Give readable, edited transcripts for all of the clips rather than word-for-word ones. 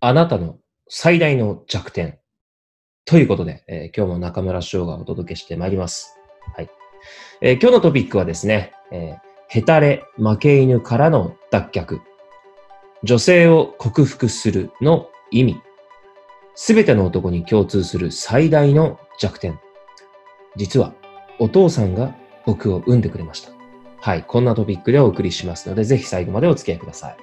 あなたの最大の弱点ということで、今日も中村翔がお届けしてまいります。はい。今日のトピックはですね、ヘタレ負け犬からの脱却、女性を克服するの意味、すべての男に共通する最大の弱点。実はお父さんが僕を産んでくれました。はい、こんなトピックでお送りしますので、ぜひ最後までお付き合いください。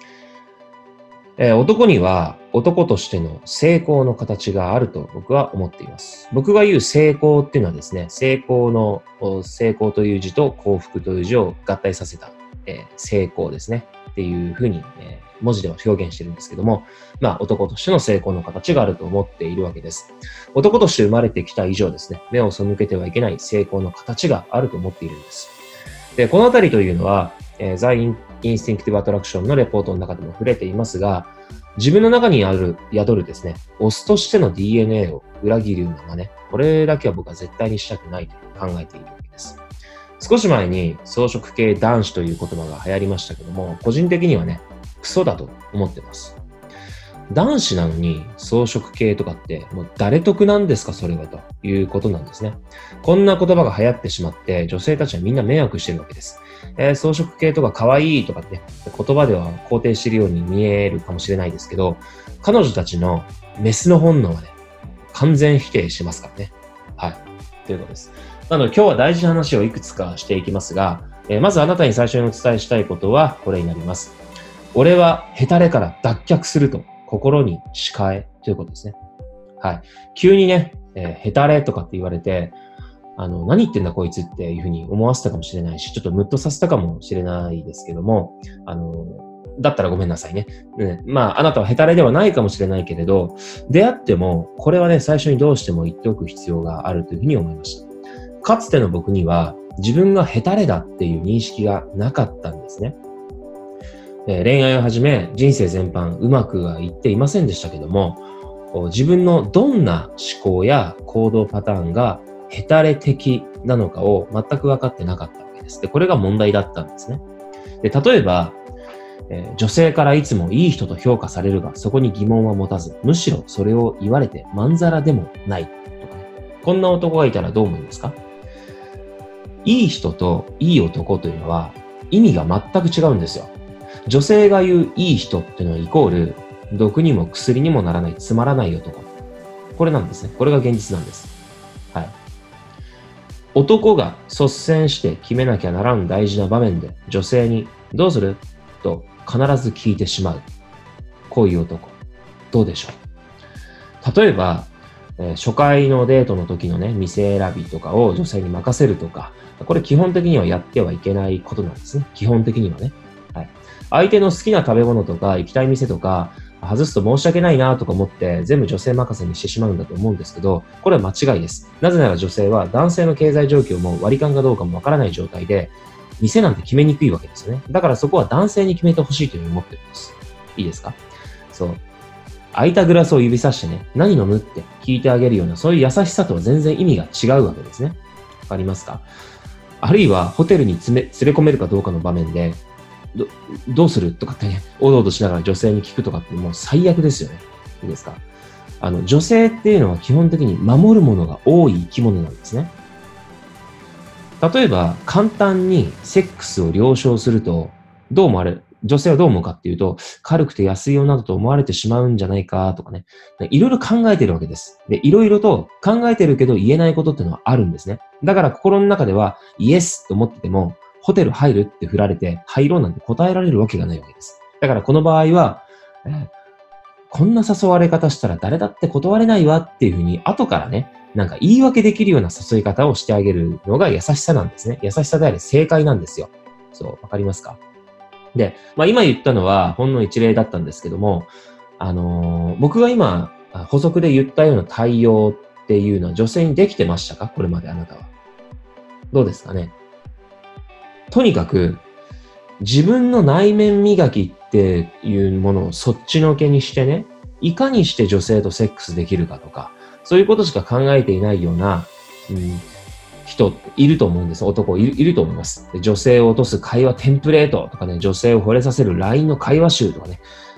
男には男としての成功の形があると僕は思っています。僕が言う成功っていうのはですね、成功という字と幸福という字を合体させた、成功ですねっていうふうに、文字では表現してるんですけども、男としての成功の形があると思っているわけです。男として生まれてきた以上ですね、目を背けてはいけない成功の形があると思っているんです。で、このあたりというのは、ザ・インスティンクティブ・アトラクションのレポートの中でも触れていますが、自分の中に宿るですね、オスとしての DNA を裏切るような真似、これだけは僕は絶対にしたくないと考えているわけです。少し前に草食系男子という言葉が流行りましたけども、個人的にはね、クソだと思ってます。男子なのに草食系とかってもう誰得なんですかそれはということなんですね。こんな言葉が流行ってしまって女性たちはみんな迷惑してるわけです。草食系とか可愛いとかって言葉では肯定しているように見えるかもしれないですけど、彼女たちのメスの本能はね、完全否定しますからね。はい。ということです。なので今日は大事な話をいくつかしていきますが、まずあなたに最初にお伝えしたいことはこれになります。俺はヘタレから脱却すると心に誓えということですね。はい。急にね、ヘタレとかって言われて、何言ってんだこいつっていうふうに思わせたかもしれないし、ちょっとムッとさせたかもしれないですけども、だったらごめんなさいね。あなたはヘタレではないかもしれないけれど、出会っても、これはね、最初にどうしても言っておく必要があるというふうに思いました。かつての僕には、自分がヘタレだっていう認識がなかったんですね。恋愛をはじめ、人生全般うまくはいっていませんでしたけども、自分のどんな思考や行動パターンがヘタレ的なのかを全く分かってなかったわけです。で、これが問題だったんですね。で、例えば、女性からいつもいい人と評価されるが、そこに疑問は持たず、むしろそれを言われてまんざらでもないとかね。こんな男がいたらどう思いますか？いい人といい男というのは意味が全く違うんですよ。女性が言ういい人っていうのはイコール、毒にも薬にもならないつまらない男。これなんですね。これが現実なんです。はい。男が率先して決めなきゃならん大事な場面で女性にどうすると必ず聞いてしまう。こういう男。どうでしょう。例えば、初回のデートの時のね、店選びとかを女性に任せるとか、これ基本的にはやってはいけないことなんですね。基本的にはね。はい。相手の好きな食べ物とか行きたい店とか、外すと申し訳ないなとか思って全部女性任せにしてしまうんだと思うんですけど、これは間違いです。なぜなら女性は男性の経済状況も割り勘かどうかもわからない状態で、店なんて決めにくいわけですよね。だからそこは男性に決めてほしいというふうに思ってるんです。いいですか？そう。空いたグラスを指さしてね、何飲むって聞いてあげるような、そういう優しさとは全然意味が違うわけですね。わかりますか？あるいはホテルに連れ込めるかどうかの場面で、どうするとかってね、おどおどしながら女性に聞くとかってもう最悪ですよね。いいですか？女性っていうのは基本的に守るものが多い生き物なんですね。例えば、簡単にセックスを了承すると、女性はどう思うかっていうと、軽くて安い女だと思われてしまうんじゃないかとかね、いろいろ考えてるわけです。で、いろいろと考えてるけど言えないことっていうのはあるんですね。だから心の中ではイエスと思ってても、ホテル入るって振られて入ろうなんて答えられるわけがないわけです。だからこの場合は、こんな誘われ方したら誰だって断れないわっていうふうに後からね、なんか言い訳できるような誘い方をしてあげるのが優しさなんですね。優しさであり正解なんですよ。そう、わかりますか？で、今言ったのはほんの一例だったんですけども、僕が今補足で言ったような対応っていうのは女性にできてましたか？これまであなたは。どうですかね？とにかく、自分の内面磨きっていうものをそっちのけにしてね、いかにして女性とセックスできるかとか、そういうことしか考えていないような、人いると思うんです。男いると思います。で女性を落とす会話テンプレートとかね、女性を惚れさせる LINE の会話集とかね、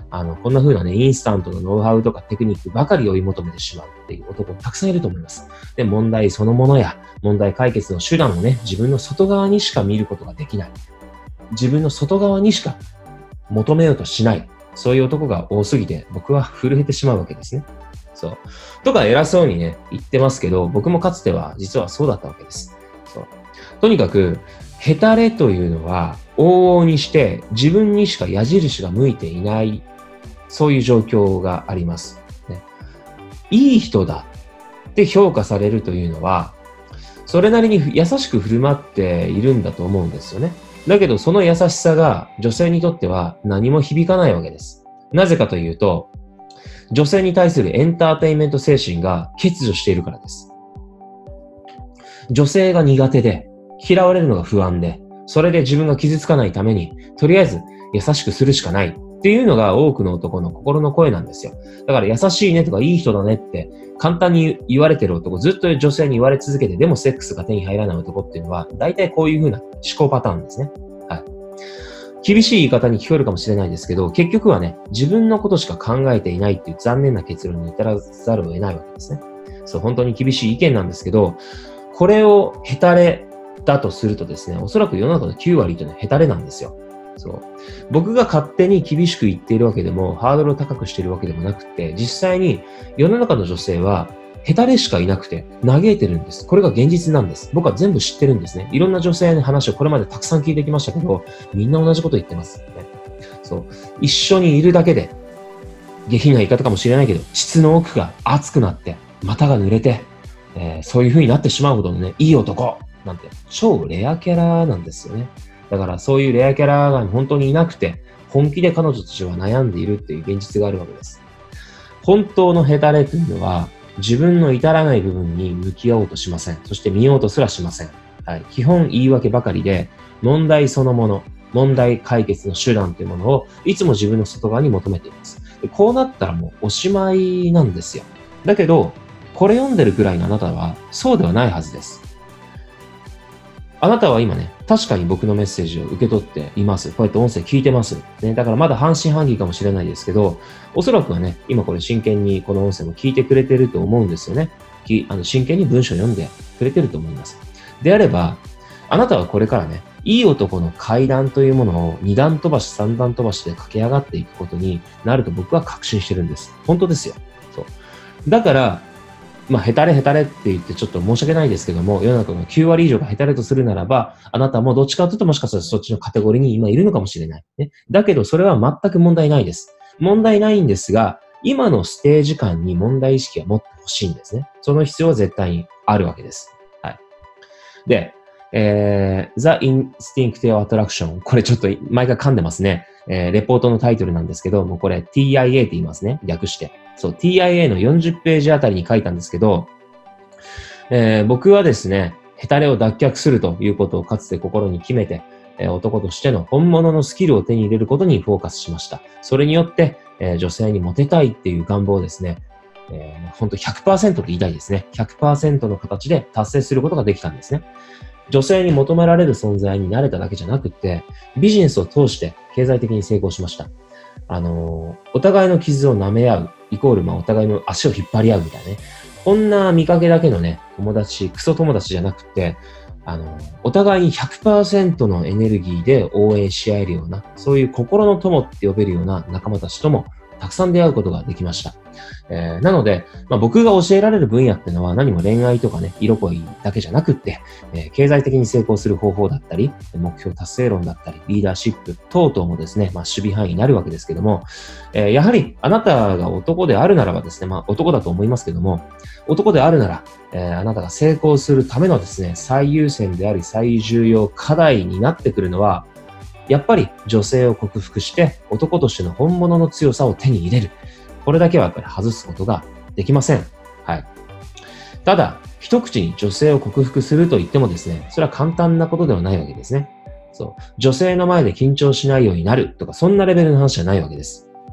こんな風なね、インスタントのノウハウとかテクニックばかり追い求めてしまうっていう男たくさんいると思います。で、問題そのものや問題解決の手段をね、自分の外側にしか見ることができない。自分の外側にしか求めようとしない。そういう男が多すぎて、僕は震えてしまうわけですね。そう。とか偉そうにね、言ってますけど、僕もかつては実はそうだったわけです。そう。とにかく、ヘタレというのは、往々にして自分にしか矢印が向いていない、そういう状況があります。ね、いい人だって評価されるというのは、それなりに優しく振る舞っているんだと思うんですよね。だけど、その優しさが女性にとっては何も響かないわけです。なぜかというと、女性に対するエンターテインメント精神が欠如しているからです。女性が苦手で、嫌われるのが不安で、それで自分が傷つかないために、とりあえず優しくするしかないっていうのが多くの男の心の声なんですよ。だから優しいねとかいい人だねって簡単に言われてる男、ずっと女性に言われ続けて、でもセックスが手に入らない男っていうのは、大体こういう風な思考パターンですね。はい。厳しい言い方に聞こえるかもしれないですけど、結局はね、自分のことしか考えていないっていう残念な結論に至らざるを得ないわけですね。そう、本当に厳しい意見なんですけど、これをヘタレだとするとですね、おそらく世の中の9割というのはヘタレなんですよ。そう。僕が勝手に厳しく言っているわけでも、ハードルを高くしているわけでもなくて、実際に世の中の女性は、ヘタレしかいなくて、嘆いてるんです。これが現実なんです。僕は全部知ってるんですね。いろんな女性の話をこれまでたくさん聞いてきましたけど、みんな同じこと言ってます、ね。そう。一緒にいるだけで、下品な言い方かもしれないけど、膣の奥が熱くなって、股が濡れて、そういう風になってしまうほどのね、いい男なんて、超レアキャラなんですよね。だからそういうレアキャラが本当にいなくて、本気で彼女たちは悩んでいるっていう現実があるわけです。本当のヘタレというのは、自分の至らない部分に向き合おうとしません。そして見ようとすらしません。はい。基本言い訳ばかりで、問題そのもの、問題解決の手段というものを、いつも自分の外側に求めています。でこうなったらもうおしまいなんですよ。だけど、これ読んでるくらいのあなたは、そうではないはずです。あなたは今ね、確かに僕のメッセージを受け取っています。こうやって音声聞いてます。ね、だからまだ半信半疑かもしれないですけど、おそらくはね、今これ真剣にこの音声も聞いてくれてると思うんですよね。真剣に文章を読んでくれてると思います。であれば、あなたはこれからね、いい男の階段というものを2段飛ばし3段飛ばしで駆け上がっていくことになると僕は確信してるんです。本当ですよ。そう。だから、ヘタレって言ってちょっと申し訳ないですけども、世の中の9割以上がヘタレとするならば、あなたもどっちかというともしかしたらそっちのカテゴリーに今いるのかもしれない。ね。だけどそれは全く問題ないです。問題ないんですが、今のステージ感に問題意識は持ってほしいんですね。その必要は絶対にあるわけです。はい。で、The Instinctive Attraction。これちょっと毎回噛んでますね。レポートのタイトルなんですけど、もうこれ TIA って言いますね。略して。そう、TIA の40ページあたりに書いたんですけど、僕はですね、ヘタレを脱却するということをかつて心に決めて、男としての本物のスキルを手に入れることにフォーカスしました。それによって、女性にモテたいっていう願望をですね、本当 100% と言いたいですね。100% の形で達成することができたんですね。女性に求められる存在になれただけじゃなくって、ビジネスを通して経済的に成功しました。お互いの傷を舐め合う、イコール、お互いの足を引っ張り合うみたいなね。こんな見かけだけのね、友達、クソ友達じゃなくて、お互いに 100% のエネルギーで応援し合えるような、そういう心の友って呼べるような仲間たちともたくさん出会うことができました。なので、僕が教えられる分野っていうのは何も恋愛とかね、色恋だけじゃなくって、経済的に成功する方法だったり、目標達成論だったり、リーダーシップ等々もですね、守備範囲になるわけですけども、やはりあなたが男であるならばですね、男だと思いますけども、男であるなら、あなたが成功するためのですね、最優先であり最重要課題になってくるのは、やっぱり女性を克服して男としての本物の強さを手に入れる。これだけはやっぱり外すことができません。はい。ただ、一口に女性を克服すると言ってもですね、それは簡単なことではないわけですね。そう。女性の前で緊張しないようになるとか、そんなレベルの話じゃないわけです。はい。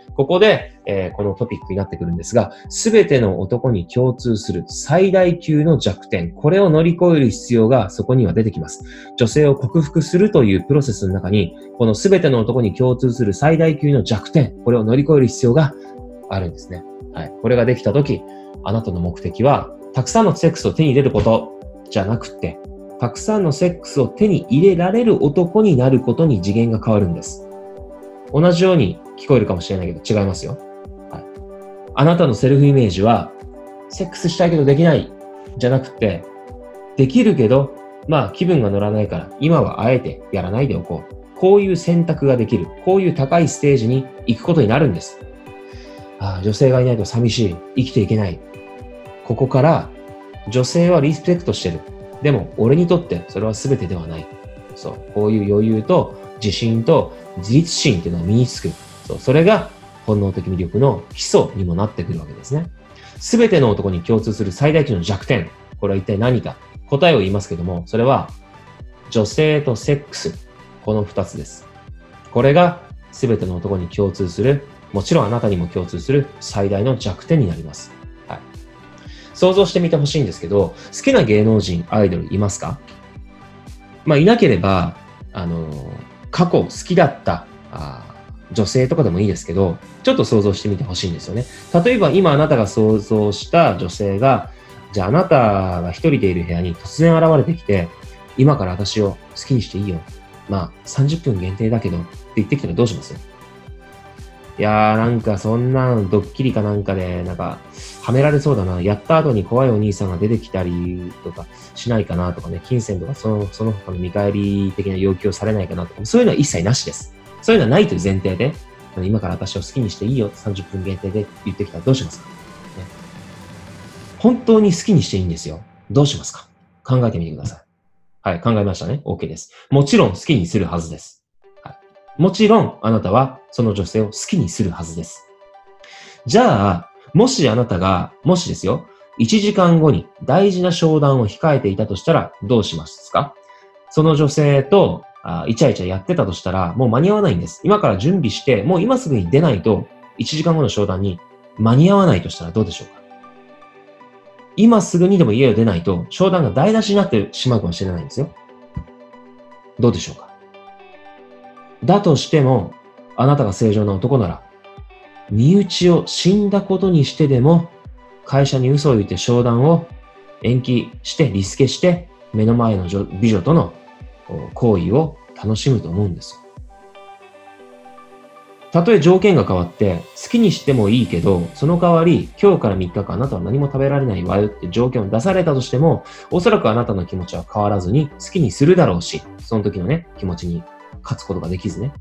ここで、このトピックになってくるんですが、すべての男に共通する最大級の弱点、これを乗り越える必要がそこには出てきます。女性を克服するというプロセスの中に、このすべての男に共通する最大級の弱点、これを乗り越える必要があるんですね。はい。これができたとき、あなたの目的は、たくさんのセックスを手に入れることじゃなくて、たくさんのセックスを手に入れられる男になることに次元が変わるんです。同じように聞こえるかもしれないけど違いますよ。はい。あなたのセルフイメージは、セックスしたいけどできないじゃなくて、できるけど、気分が乗らないから、今はあえてやらないでおこう。こういう選択ができる。こういう高いステージに行くことになるんです。女性がいないと寂しい。生きていけない。ここから、女性はリスペクトしてる。でも、俺にとってそれは全てではない。そう。こういう余裕と自信と自立心っていうのは身につく。そう。それが本能的魅力の基礎にもなってくるわけですね。全ての男に共通する最大級の弱点。これは一体何か。答えを言いますけども、それは、女性とセックス。この二つです。これが全ての男に共通する、もちろんあなたにも共通する最大の弱点になります。はい。想像してみてほしいんですけど、好きな芸能人、アイドルいますか？いなければ、過去好きだった女性とかでもいいですけど、ちょっと想像してみてほしいんですよね。例えば今あなたが想像した女性が、じゃああなたが一人でいる部屋に突然現れてきて、今から私を好きにしていいよ。30分限定だけどって言ってきたらどうします？いやーなんかそんなドッキリかなんかではめられそうだな。やった後に怖いお兄さんが出てきたりとかしないかなとかね、金銭とかその他の見返り的な要求をされないかなとか、そういうのは一切なしです。そういうのはないという前提で、今から私を好きにしていいよ、30分限定で言ってきたらどうしますか？ね、本当に好きにしていいんですよ。どうしますか？考えてみてください。はい、考えましたね。OK です。もちろん好きにするはずです。もちろん、あなたはその女性を好きにするはずです。じゃあ、もしあなたが、もしですよ、1時間後に大事な商談を控えていたとしたらどうしますか？その女性とイチャイチャやってたとしたらもう間に合わないんです。今から準備して、もう今すぐに出ないと1時間後の商談に間に合わないとしたらどうでしょうか？今すぐにでも家を出ないと商談が台無しになってしまうかもしれないんですよ。どうでしょうか？だとしても、あなたが正常な男なら、身内を死んだことにしてでも、会社に嘘を言って商談を延期してリスケして、目の前の美女との行為を楽しむと思うんですよ。たとえ条件が変わって、好きにしてもいいけど、その代わり、今日から3日間あなたは何も食べられないわよって条件を出されたとしても、おそらくあなたの気持ちは変わらずに好きにするだろうし、その時のね、気持ちに勝つことができずね。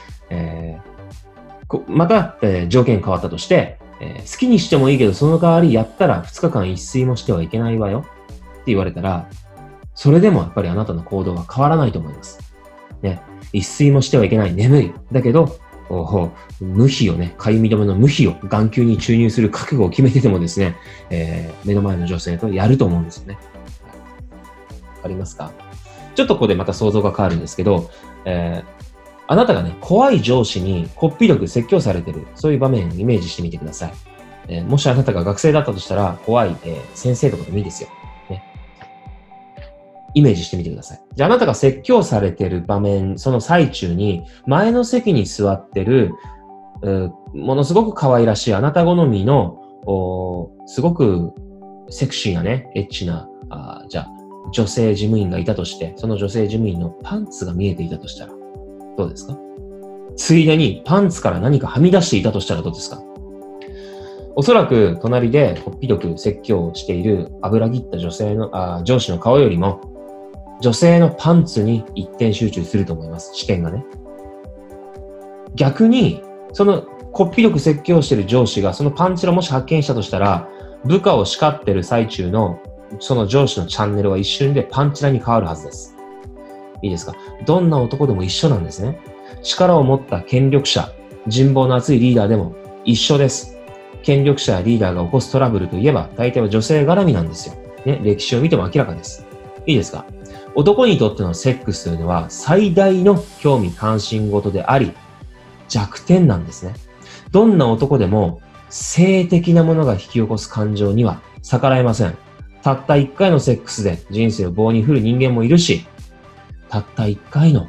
また、条件変わったとして、好きにしてもいいけど、その代わりやったら2日間一睡もしてはいけないわよって言われたら、それでもやっぱりあなたの行動は変わらないと思います。ね、一睡もしてはいけない、眠い。だけど、無比をね、かゆみ止めの無比を眼球に注入する覚悟を決めててもですね、目の前の女性とやると思うんですよね。わかりますか？ちょっとここでまた想像が変わるんですけど、あなたがね、怖い上司にこっぴどく説教されてる、そういう場面をイメージしてみてください。もしあなたが学生だったとしたら、怖い、先生とかでもいいですよ。ね。イメージしてみてください。じゃああなたが説教されてる場面、その最中に、前の席に座ってる、ものすごく可愛らしいあなた好みの、すごくセクシーなね、エッチな、じゃあ、女性事務員がいたとして、その女性事務員のパンツが見えていたとしたら、どうですか？ついでにパンツから何かはみ出していたとしたらどうですか？おそらく隣でこっぴどく説教をしている油切った女性の上司の顔よりも、女性のパンツに一点集中すると思います。視点がね。逆に、そのこっぴどく説教している上司がそのパンチラをもし発見したとしたら、部下を叱ってる最中のその上司のチャンネルは一瞬でパンチラに変わるはずです。いいですか？どんな男でも一緒なんですね。力を持った権力者、人望の厚いリーダーでも一緒です。権力者やリーダーが起こすトラブルといえば、大体は女性絡みなんですよ。ね、歴史を見ても明らかです。いいですか？男にとってのセックスというのは最大の興味関心事であり、弱点なんですね。 どんな男でも性的なものが引き起こす感情には逆らえません。たった一回のセックスで人生を棒に振る人間もいるし、たった一回の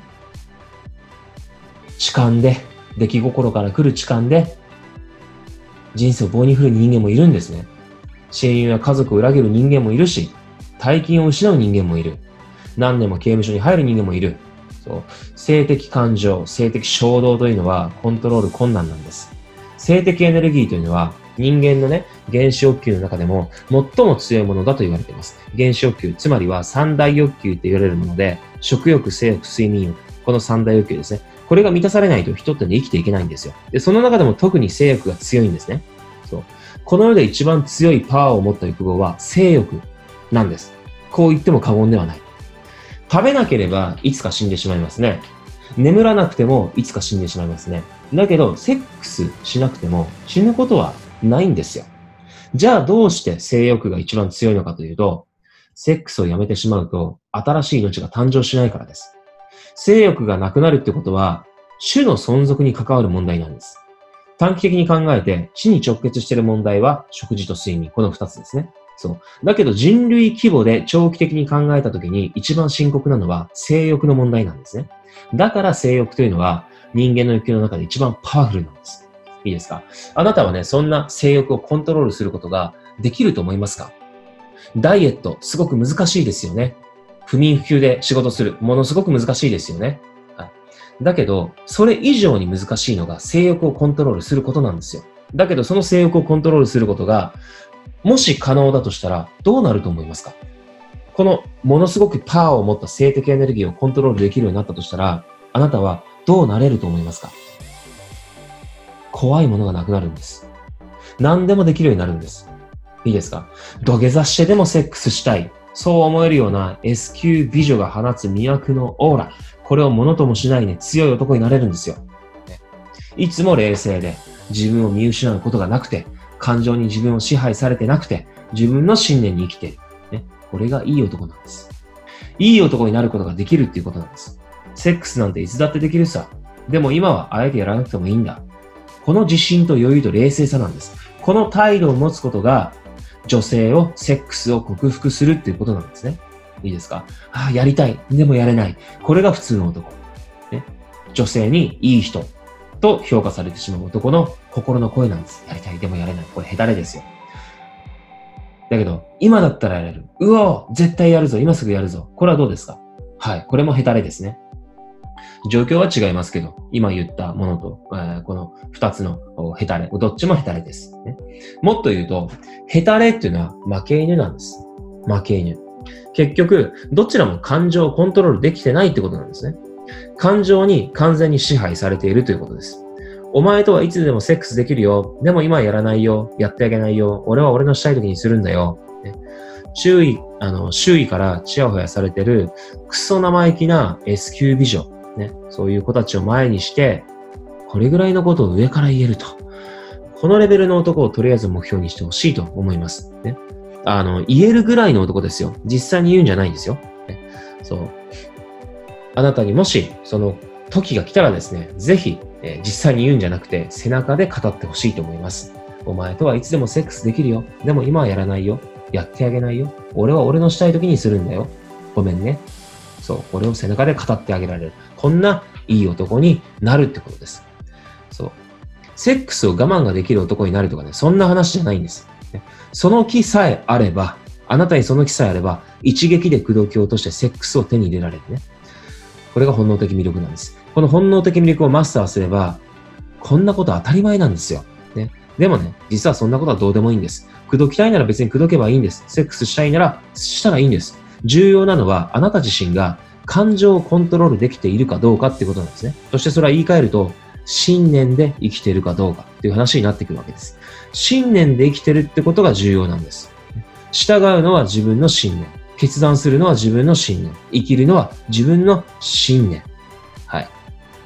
痴漢で、出来心から来る痴漢で人生を棒に振る人間もいるんですね。親友や家族を裏切る人間もいるし、大金を失う人間もいる。何年も刑務所に入る人間もいる。そう。性的感情、性的衝動というのはコントロール困難なんです。性的エネルギーというのは人間のね、原始欲求の中でも最も強いものだと言われています。原始欲求、つまりは三大欲求と言われるもので、食欲、性欲、睡眠欲、この三大欲求ですね。これが満たされないと人って生きていけないんですよ。で、その中でも特に性欲が強いんですね。そう。この世で一番強いパワーを持った欲望は性欲なんです。こう言っても過言ではない。食べなければいつか死んでしまいますね。眠らなくてもいつか死んでしまいますね。だけど、セックスしなくても死ぬことはないんですよ。じゃあどうして性欲が一番強いのかというと、セックスをやめてしまうと新しい命が誕生しないからです。性欲がなくなるってことは、種の存続に関わる問題なんです。短期的に考えて死に直結している問題は食事と睡眠、この2つですね。そう。だけど人類規模で長期的に考えたときに一番深刻なのは性欲の問題なんですね。だから性欲というのは人間の欲求の中で一番パワフルなんです。いいですか？あなたはね、そんな性欲をコントロールすることができると思いますか？ダイエット、すごく難しいですよね。不眠不休で仕事する、ものすごく難しいですよね。はい。だけど、それ以上に難しいのが性欲をコントロールすることなんですよ。だけど、その性欲をコントロールすることが、もし可能だとしたら、どうなると思いますか？この、ものすごくパワーを持った性的エネルギーをコントロールできるようになったとしたら、あなたはどうなれると思いますか？怖いものがなくなるんです。何でもできるようになるんです。いいですか？土下座してでもセックスしたい。そう思えるような S 級美女が放つ魅惑のオーラ。これをものともしないね、強い男になれるんですよ。いつも冷静で、自分を見失うことがなくて、感情に自分を支配されてなくて、自分の信念に生きている。ね、これがいい男なんです。いい男になることができるっていうことなんです。セックスなんていつだってできるさ。でも今はあえてやらなくてもいいんだ。この自信と余裕と冷静さなんです。この態度を持つことが、女性を、セックスを克服するっていうことなんですね。いいですか？やりたい。でもやれない。これが普通の男。ね、女性にいい人と評価されてしまう男の心の声なんです。やりたい。でもやれない。これヘタレですよ。だけど、今だったらやれる。うおー絶対やるぞ。今すぐやるぞ。これはどうですか？はい。これもヘタレですね。状況は違いますけど、今言ったものと、この二つのヘタレ、どっちもヘタレです、ね。もっと言うと、ヘタレっていうのは負け犬なんです。負け犬。結局、どちらも感情をコントロールできてないってことなんですね。感情に完全に支配されているということです。お前とはいつでもセックスできるよ。でも今はやらないよ。やってあげないよ。俺は俺のしたい時にするんだよ。ね、周囲からチヤホヤされてるクソ生意気な S 級美女。ね、そういう子たちを前にして、これぐらいのことを上から言えると。このレベルの男をとりあえず目標にしてほしいと思います。ね、言えるぐらいの男ですよ。実際に言うんじゃないんですよ。ね、そう。あなたにもし、その時が来たらですね、ぜひ、実際に言うんじゃなくて、背中で語ってほしいと思います。お前とはいつでもセックスできるよ。でも今はやらないよ。やってあげないよ。俺は俺のしたい時にするんだよ。ごめんね。そう、これを背中で語ってあげられる。こんないい男になるってことです。そう。セックスを我慢ができる男になるとかね、そんな話じゃないんです。その気さえあれば、あなたにその気さえあれば、一撃で口説き落としてセックスを手に入れられるね。これが本能的魅力なんです。この本能的魅力をマスターすれば、こんなこと当たり前なんですよ。ね。でもね、実はそんなことはどうでもいいんです。口説きたいなら別に口説けばいいんです。セックスしたいならしたらいいんです。重要なのは、あなた自身が感情をコントロールできているかどうかっていうことなんですね。そしてそれは言い換えると、信念で生きているかどうかっていう話になってくるわけです。信念で生きてるってことが重要なんです。従うのは自分の信念。決断するのは自分の信念。生きるのは自分の信念。はい。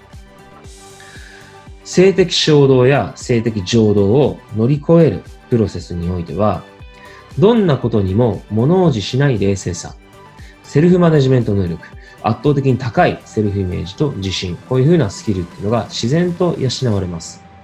性的衝動や性的情動を乗り越えるプロセスにおいては、どんなことにも物おじしない冷静さ、セルフマネジメント能力、圧倒的に高いセルフイメージと自信、こういう風なスキルっていうのが自然と養われます。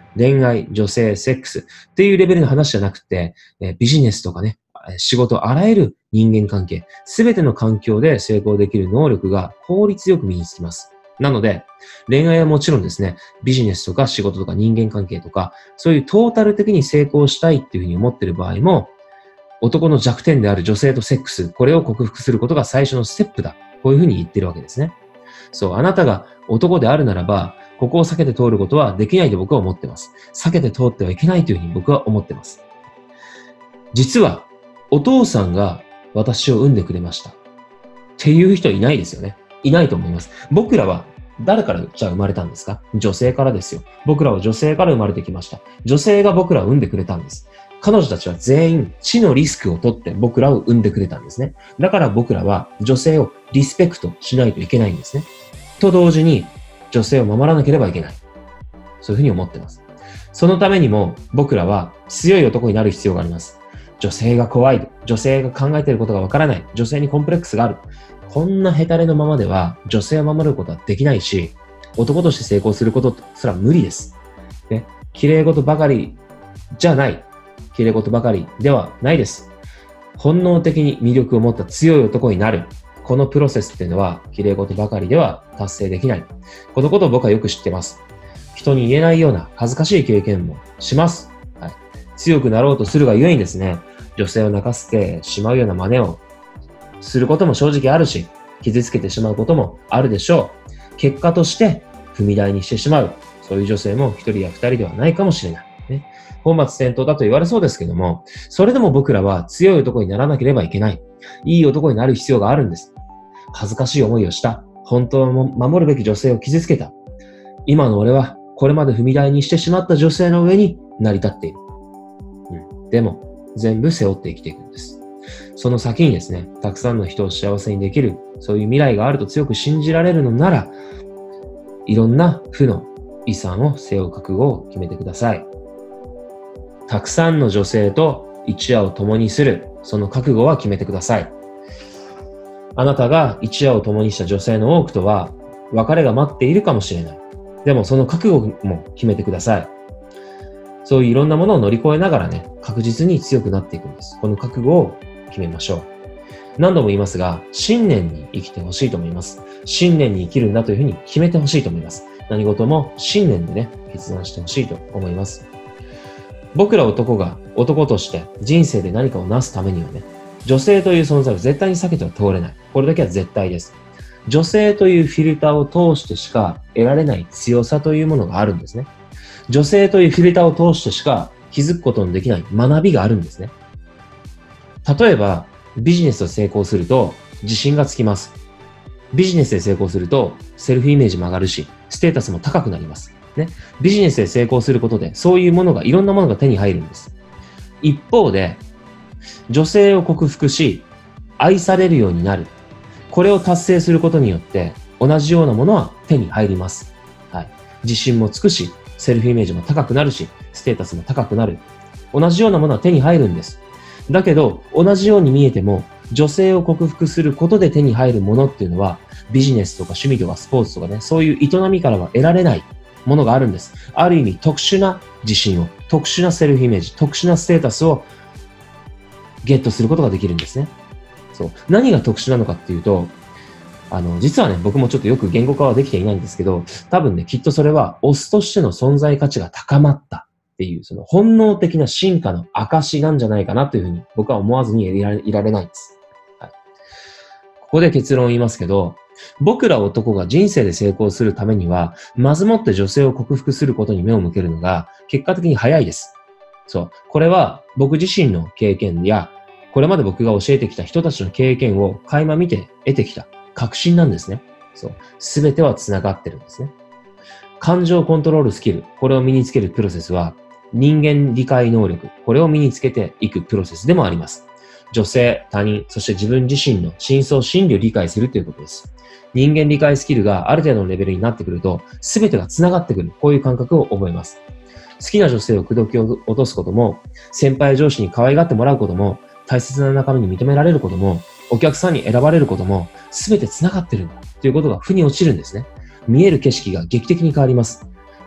恋愛、女性、セックスっていうレベルの話じゃなくて、ビジネスとかね、仕事、あらゆる人間関係、すべての環境で成功できる能力が効率よく身につきます。なので、恋愛はもちろんですね、ビジネスとか仕事とか人間関係とか、そういうトータル的に成功したいっていうふうに思っている場合も、男の弱点である女性とセックス、これを克服することが最初のステップだ。こういうふうに言ってるわけですね。そう、あなたが男であるならば、ここを避けて通ることはできないと僕は思っています。避けて通ってはいけないというふうに僕は思っています。実は、お父さんが私を産んでくれました。っていう人いないですよね。いないと思います。僕らは誰からじゃあ生まれたんですか？女性からですよ。僕らは女性から生まれてきました。女性が僕らを産んでくれたんです。彼女たちは全員知のリスクを取って僕らを産んでくれたんですね。だから僕らは女性をリスペクトしないといけないんですね。と同時に女性を守らなければいけない。そういうふうに思っています。そのためにも僕らは強い男になる必要があります。女性が怖い。女性が考えていることがわからない。女性にコンプレックスがある。こんなヘタレのままでは女性を守ることはできないし、男として成功することすら無理です。ね、綺麗事ばかりじゃない。綺麗事ばかりではないです。本能的に魅力を持った強い男になる。このプロセスっていうのは綺麗事ばかりでは達成できない。このことを僕はよく知ってます。人に言えないような恥ずかしい経験もします。はい、強くなろうとするがゆえにですね、女性を泣かせてしまうような真似をすることも正直あるし、傷つけてしまうこともあるでしょう。結果として踏み台にしてしまう。そういう女性も一人や二人ではないかもしれない。ね、本末転倒だと言われそうですけども、それでも僕らは強い男にならなければいけない。いい男になる必要があるんです。恥ずかしい思いをした。本当は守るべき女性を傷つけた。今の俺はこれまで踏み台にしてしまった女性の上に成り立っている。でも全部背負って生きていくんです。その先にですね、たくさんの人を幸せにできる、そういう未来があると強く信じられるのなら、いろんな負の遺産を背負う覚悟を決めてください。たくさんの女性と一夜を共にする、その覚悟は決めてください。あなたが一夜を共にした女性の多くとは、別れが待っているかもしれない。でもその覚悟も決めてください。そういういろんなものを乗り越えながらね、確実に強くなっていくんです。この覚悟を決めましょう。何度も言いますが、信念に生きてほしいと思います。信念に生きるんだというふうに決めてほしいと思います。何事も信念でね、決断してほしいと思います。僕ら男が男として人生で何かを成すためにはね、女性という存在を絶対に避けては通れない。これだけは絶対です。女性というフィルターを通してしか得られない強さというものがあるんですね。女性というフィルターを通してしか気づくことのできない学びがあるんですね。例えば、ビジネスで成功すると自信がつきます。ビジネスで成功するとセルフイメージも上がるし、ステータスも高くなります。ね、ビジネスで成功することでそういうものが、いろんなものが手に入るんです。一方で、女性を克服し、愛されるようになる。これを達成することによって同じようなものは手に入ります。はい、自信もつくし、セルフイメージも高くなるし、ステータスも高くなる。同じようなものは手に入るんです。だけど、同じように見えても、女性を克服することで手に入るものっていうのは、ビジネスとか趣味とかスポーツとかね、そういう営みからは得られないものがあるんです。ある意味特殊な自信を、特殊なセルフイメージ、特殊なステータスをゲットすることができるんですね。そう。何が特殊なのかっていうと、実はね、僕もちょっとよく言語化はできていないんですけど、多分ね、きっとそれはオスとしての存在価値が高まったっていう、その本能的な進化の証なんじゃないかなというふうに僕は思わずにいられないんです。はい。ここで結論を言いますけど、僕ら男が人生で成功するためには、まずもって女性を克服することに目を向けるのが結果的に早いです。そう。これは僕自身の経験や、これまで僕が教えてきた人たちの経験を垣間見て得てきた確信なんですね。そう。すべては繋がってるんですね。感情コントロールスキル、これを身につけるプロセスは、人間理解能力、これを身につけていくプロセスでもあります。女性、他人、そして自分自身の深層心理を理解するということです。人間理解スキルがある程度のレベルになってくると、すべてが繋がってくる、こういう感覚を覚えます。好きな女性を口説き落とすことも、先輩上司に可愛がってもらうことも、大切な仲間に認められることも、お客さんに選ばれることも、すべて繋がってるんだということが腑に落ちるんですね。見える景色が劇的に変わります。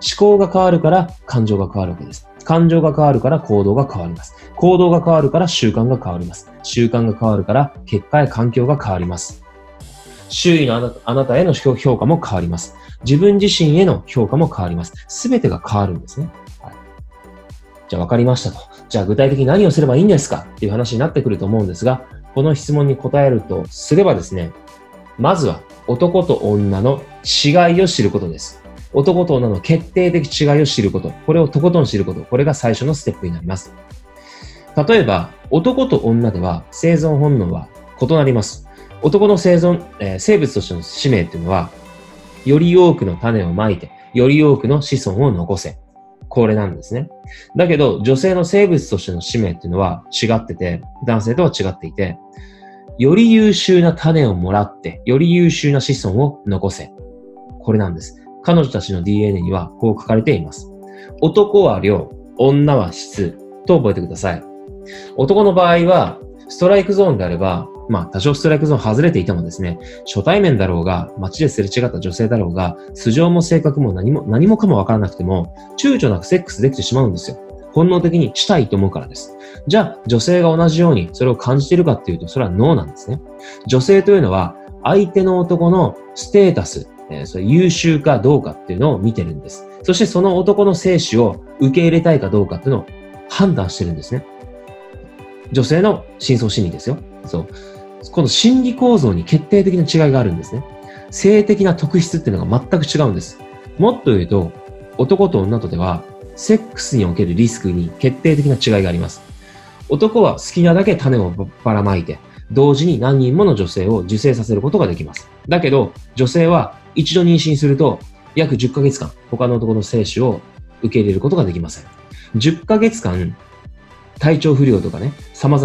考が変わるから感情が変わるわけです。感情が変わるから行動が変わります。行動が変わるから習慣が変わります。習慣が変わるから結果や環境が変わります。周囲のあなたへの評価も変わります。自分自身への評価も変わります。すべてが変わるんですね。はい、じゃあ分かりましたと。じゃあ具体的に何をすればいいんですかっていう話になってくると思うんですが、この質問に答えるとすればですね、まずは男と女の違いを知ることです。男と女の決定的違いを知ること。これをとことん知ること。これが最初のステップになります。例えば、男と女では生存本能は異なります。男の生物としての使命っていうのは、より多くの種をまいて、より多くの子孫を残せ。これなんですね。だけど、女性の生物としての使命っていうのは違ってて、男性とは違っていて、より優秀な種をもらって、より優秀な子孫を残せ。これなんです。彼女たちの DNA にはこう書かれています。男は量、女は質と覚えてください。男の場合は、ストライクゾーンであれば、多少ストライクゾーン外れていてもですね、初対面だろうが、街ですれ違った女性だろうが、素性も性格も何もかもわからなくても、躊躇なくセックスできてしまうんですよ。本能的にしたいと思うからです。じゃあ、女性が同じようにそれを感じているかっていうと、それはノーなんですね。女性というのは、相手の男のステータス、それ優秀かどうかっていうのを見てるんです。そしてその男の精子を受け入れたいかどうかっていうのを判断してるんですね。女性の深層心理ですよ。そう。この心理構造に決定的な違いがあるんですね。性的な特質っていうのが全く違うんです。もっと言うと、男と女とでは、セックスにおけるリスクに決定的な違いがあります。男は好きなだけ種をばらまいて、同時に何人もの女性を受精させることができます。だけど、女性は一度妊娠すると、約10ヶ月間、他の男の精子を受け入れることができません。10ヶ月間、体調不良とかね、様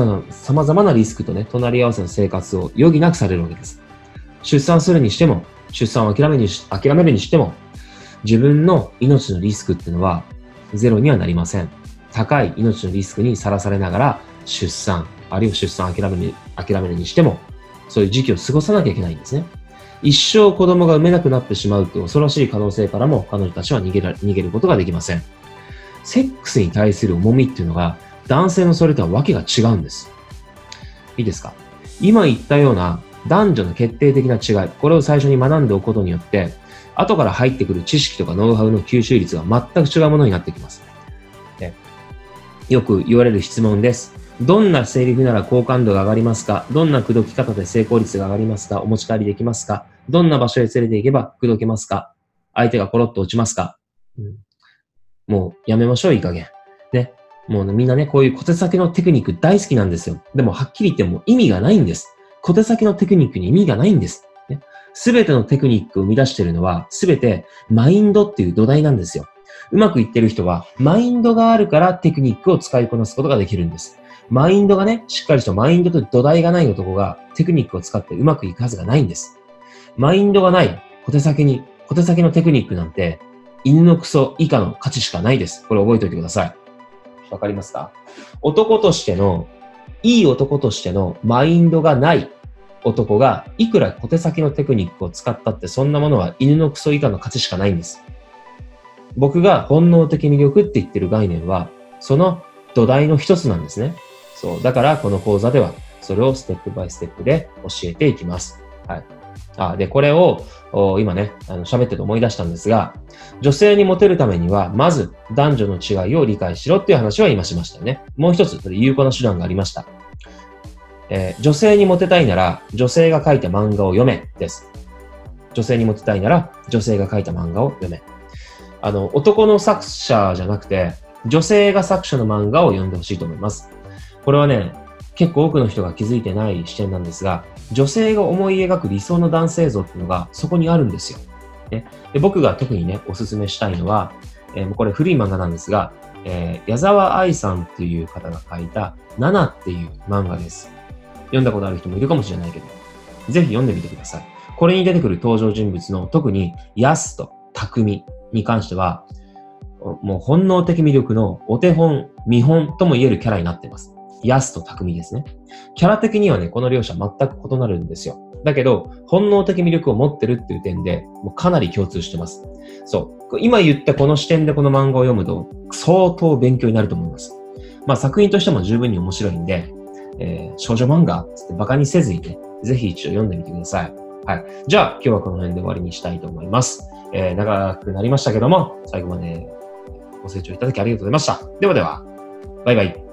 々なリスクとね、隣り合わせの生活を余儀なくされるわけです。出産するにしても、出産を諦めるにしても、自分の命のリスクっていうのはゼロにはなりません。高い命のリスクにさらされながら出産、あるいは出産を諦めるにしても、そういう時期を過ごさなきゃいけないんですね。一生子供が産めなくなってしまうという恐ろしい可能性からも彼女たちは逃げることができません。セックスに対する重みっていうのが男性のそれとはわけが違うんです。いいですか？今言ったような男女の決定的な違い、これを最初に学んでおくことによって、後から入ってくる知識とかノウハウの吸収率が全く違うものになってきます。よく言われる質問です。どんなセリフなら好感度が上がりますか？どんな口説き方で成功率が上がりますか？お持ち帰りできますか？どんな場所へ連れて行けば口説けますか？相手がコロッと落ちますか？もうやめましょう、いい加減。ね。もうね、みんなね、こういう小手先のテクニック大好きなんですよ。でもはっきり言っても意味がないんです。小手先のテクニックに意味がないんです。すべてのテクニックを生み出しているのは、すべてマインドっていう土台なんですよ。うまくいってる人は、マインドがあるからテクニックを使いこなすことができるんです。マインドがね、しっかりしたマインドと土台がない男がテクニックを使ってうまくいくはずがないんです。マインドがない小手先のテクニックなんて、犬のクソ以下の価値しかないです。これ覚えておいてください。わかりますか？いい男としてのマインドがない男がいくら小手先のテクニックを使ったってそんなものは犬のクソ以下の価値しかないんです。僕が本能的魅力って言ってる概念はその土台の一つなんですね。そう。だからこの講座ではそれをステップバイステップで教えていきます。はい。で、これを今ね、喋ってて思い出したんですが、女性にモテるためにはまず男女の違いを理解しろっていう話は今しましたよね。もう一つ有効な手段がありました。女性にモテたいなら女性が書いた漫画を読めです。女性にモテたいなら女性が書いた漫画を読め。男の作者じゃなくて女性が作者の漫画を読んでほしいと思います。これはね、結構多くの人が気づいてない視点なんですが、女性が思い描く理想の男性像っていうのがそこにあるんですよ。で僕が特にね、おすすめしたいのは、これ古い漫画なんですが、矢沢愛さんっていう方が書いたナナっていう漫画です。読んだことある人もいるかもしれないけど、ぜひ読んでみてください。これに出てくる登場人物の特にヤスと匠に関しては、もう本能的魅力のお手本、見本とも言えるキャラになっています。 安と匠ですね。キャラ的にはね、この両者全く異なるんですよ。だけど、本能的魅力を持ってるっていう点で、もうかなり共通してます。そう。今言ったこの視点でこの漫画を読むと、相当勉強になると思います。まあ作品としても十分に面白いんで、少女漫画つってバカにせずにね、ぜひ一度読んでみてください。はい。じゃあ今日はこの辺で終わりにしたいと思います。長くなりましたけども、最後までご清聴いただきありがとうございました。ではでは、バイバイ。